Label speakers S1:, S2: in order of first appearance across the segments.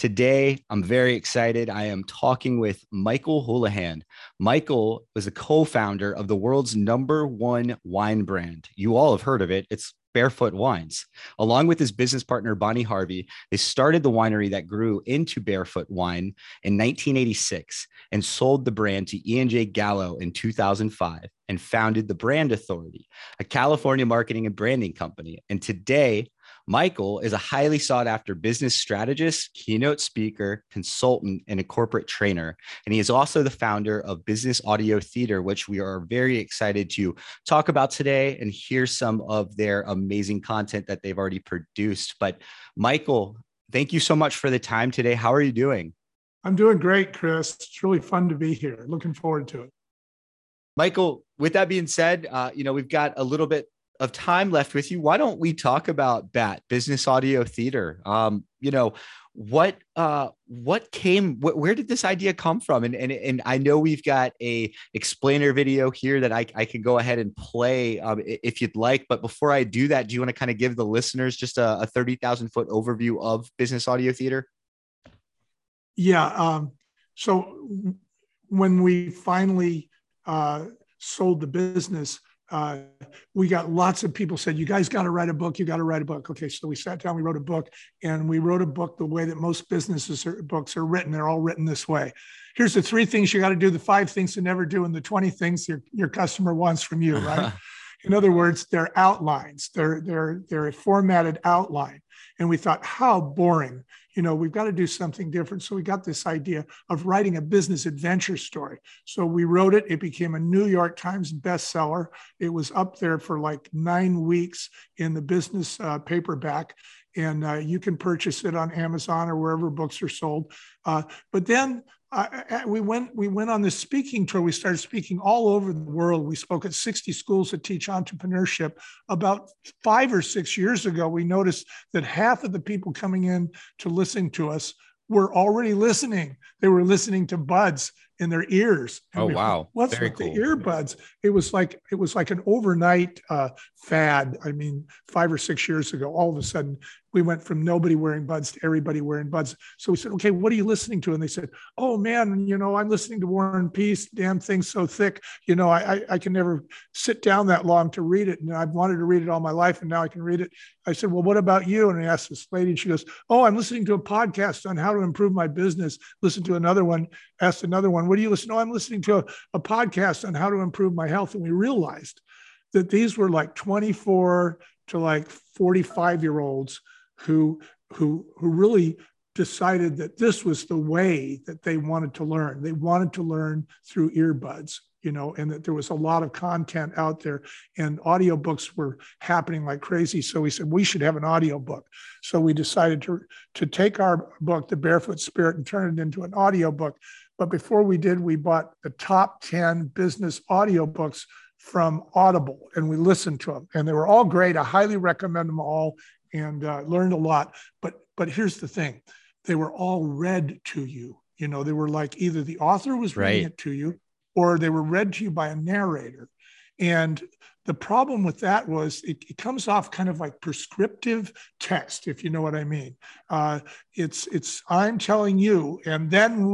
S1: Today, I'm very excited. I am talking with Michael Houlihan. Michael was a co founder of the world's number one wine brand. You all have heard of it. It's Barefoot Wines. Along with his business partner, Bonnie Harvey, they started the winery that grew into Barefoot Wine in 1986 and sold the brand to E&J Gallo in 2005 and founded the Brand Authority, a California marketing and branding company. And today, Michael is a highly sought after business strategist, keynote speaker, consultant, and a corporate trainer. And he is also the founder of Business Audio Theater, which we are very excited to talk about today and hear some of their amazing content that they've already produced. But Michael, thank you so much for the time today. How are you doing?
S2: I'm doing great, Chris. It's really fun to be here. Looking forward to it.
S1: Michael, with that being said, we've got a little bit of time left with you. Why don't we talk about BAT, Business Audio Theater? Where did this idea come from? And I know we've got a explainer video here that I can go ahead and play if you'd like. But before I do that, do you want to kind of give the listeners just a 30,000 foot overview of Business Audio Theater?
S2: Yeah. So when we finally sold the business, we got lots of people said, you guys got to write a book. You got to write a book. Okay. So we sat down, we wrote a book, and we wrote a book the way that most books are written. They're all written this way. Here's the 3 things you got to do, the 5 things to never do, and the 20 things your customer wants from you, right? In other words, they're outlines. They're a formatted outline. And we thought, how boring. We've got to do something different. So we got this idea of writing a business adventure story. So we wrote it. It became a New York Times bestseller. It was up there for like 9 weeks in the business paperback. And you can purchase it on Amazon or wherever books are sold. But then we went on this speaking tour. We started speaking all over the world. We spoke at 60 schools that teach entrepreneurship. About 5 or 6 years ago, we noticed that half of the people coming in to listen to us were already listening. They were listening to buds in their ears.
S1: And wow.
S2: What's with the earbuds? It was like an overnight fad. I mean, 5 or 6 years ago, all of a sudden we went from nobody wearing buds to everybody wearing buds. So we said, okay, what are you listening to? And they said, oh man, I'm listening to War and Peace. Damn thing's so thick. I can never sit down that long to read it. And I've wanted to read it all my life, and now I can read it. I said, well, what about you? And I asked this lady, and she goes, oh, I'm listening to a podcast on how to improve my business. Listen to another one, asked another one, what do you listen to? Oh, I'm listening to a podcast on how to improve my health. And we realized that these were like 24 to like 45-year-olds who really decided that this was the way that they wanted to learn. They wanted to learn through earbuds, and that there was a lot of content out there, and audiobooks were happening like crazy. So we said, we should have an audiobook. So we decided to take our book, The Barefoot Spirit, and turn it into an audiobook. But before we did, we bought the top 10 business audiobooks from Audible, and we listened to them, and they were all great. I highly recommend them all, and learned a lot. But here's the thing. They were all read to you. They were like either the author was reading it to you, or they were read to you by a narrator. And the problem with that was it comes off kind of like prescriptive text, if you know what I mean. It's I'm telling you, and then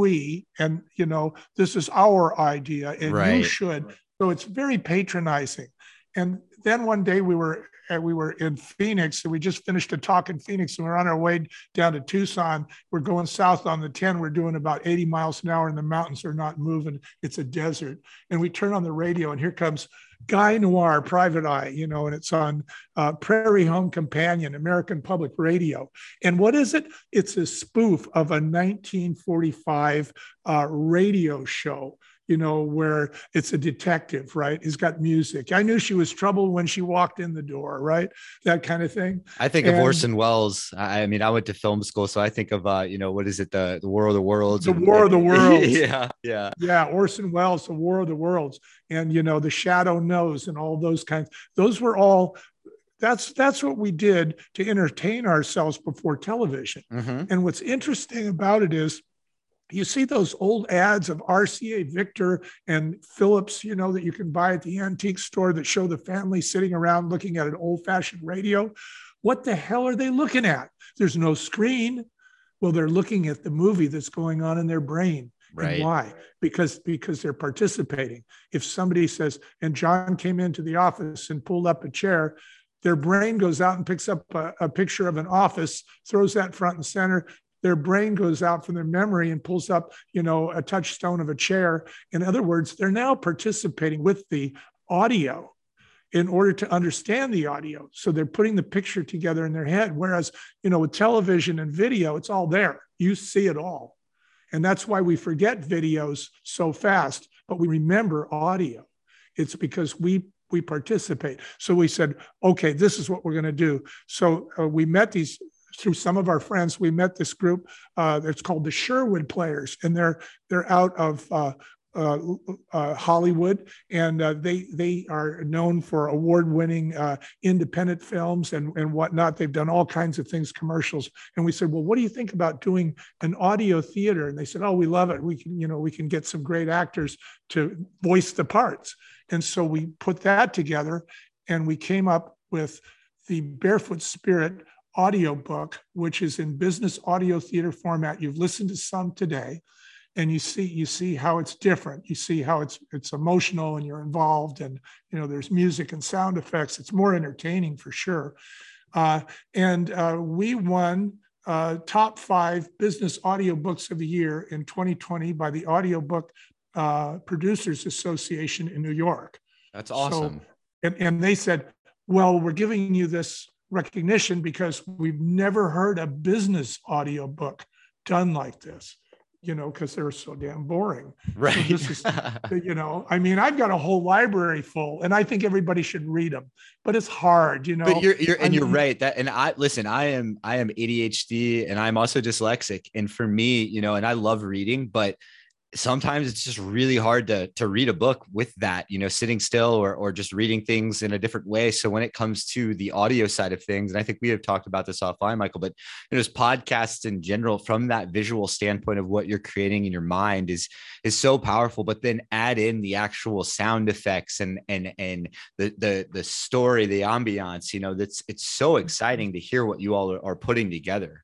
S2: this is our idea, and you should. So it's very patronizing. And then one day we were in Phoenix, and we just finished a talk in Phoenix, and we're on our way down to Tucson. We're going south on the 10. We're doing about 80 miles an hour, and the mountains are not moving. It's a desert. And we turn on the radio, and here comes Guy Noir, Private Eye, and it's on Prairie Home Companion, American Public Radio. And what is it? It's a spoof of a 1945 radio show, where it's a detective, right? He's got music. I knew she was trouble when she walked in the door, right? That kind of thing.
S1: I think of Orson Welles. I mean, I went to film school, so I think of, what is it? The War of the Worlds.
S2: The War of the Worlds.
S1: Yeah.
S2: Orson Welles, The War of the Worlds. And, The Shadow Knows and all those kinds. Those were all, that's what we did to entertain ourselves before television.
S1: Mm-hmm.
S2: And what's interesting about it is, you see those old ads of RCA Victor and Philips, that you can buy at the antique store that show the family sitting around looking at an old-fashioned radio. What the hell are they looking at? There's no screen. Well, they're looking at the movie that's going on in their brain.
S1: Right.
S2: And why? Because they're participating. If somebody says, and John came into the office and pulled up a chair, their brain goes out and picks up a picture of an office, throws that front and center. Their brain goes out from their memory and pulls up, a touchstone of a chair. In other words, they're now participating with the audio in order to understand the audio. So they're putting the picture together in their head. Whereas, with television and video, it's all there. You see it all. And that's why we forget videos so fast, but we remember audio. It's because we participate. So we said, okay, this is what we're going to do. So we met through some of our friends. We met this group. It's called the Sherwood Players, and they're out of Hollywood, and they are known for award-winning independent films and whatnot. They've done all kinds of things, commercials. And we said, well, what do you think about doing an audio theater? And they said, oh, we love it. We can get some great actors to voice the parts. And so we put that together, and we came up with the Barefoot Spirit audiobook, which is in business audio theater format. You've listened to some today. And you see how it's different. You see how it's emotional, and you're involved, and there's music and sound effects. It's more entertaining for sure. And we won top 5 business audiobooks of the year in 2020 by the Audiobook Producers Association in New York.
S1: That's awesome.
S2: So, and they said, well, we're giving you this recognition because we've never heard a business audiobook done like this. Because they're so damn boring.
S1: Right.
S2: So this is, I've got a whole library full, and I think everybody should read them, but it's hard,
S1: But you're right. I am ADHD, and I'm also dyslexic. And for me, and I love reading, but sometimes it's just really hard to read a book with that, sitting still or just reading things in a different way. So when it comes to the audio side of things, and I think we have talked about this offline, Michael, but just podcasts in general, from that visual standpoint of what you're creating in your mind is so powerful. But then add in the actual sound effects and the story, the ambiance, it's so exciting to hear what you all are putting together.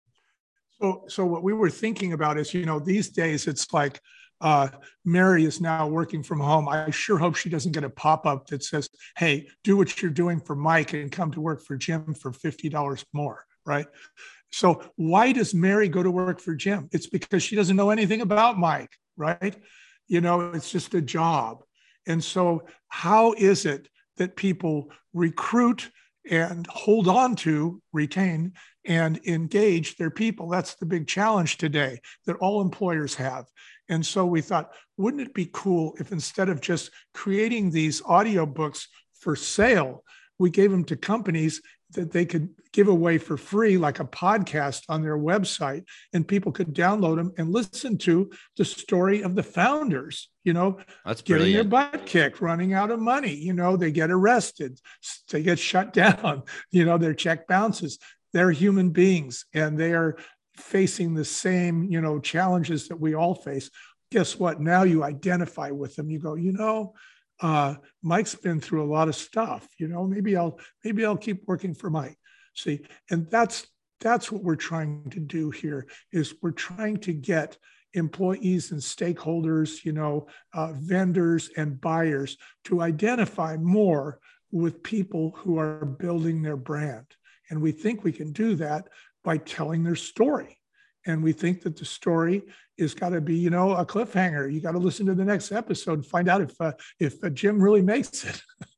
S2: So what we were thinking about is, these days it's like Mary is now working from home. I sure hope she doesn't get a pop-up that says, hey, do what you're doing for Mike and come to work for Jim for $50 more, right? So why does Mary go to work for Jim? It's because she doesn't know anything about Mike, right? It's just a job. And so how is it that people recruit and hold on to, retain, and engage their people? That's the big challenge today that all employers have. And so we thought, wouldn't it be cool if instead of just creating these audiobooks for sale, we gave them to companies that they could give away for free, like a podcast on their website, and people could download them and listen to the story of the founders,
S1: That's
S2: getting their butt kicked, running out of money, they get arrested, they get shut down, their check bounces. They're human beings, and they are facing the same, challenges that we all face. Guess what? Now you identify with them. You go, Mike's been through a lot of stuff. Maybe I'll keep working for Mike. See, and that's what we're trying to do here. Is we're trying to get employees and stakeholders, vendors and buyers to identify more with people who are building their brand. And we think we can do that by telling their story. And we think that the story is got to be, a cliffhanger. You got to listen to the next episode and find out if Jim really makes it.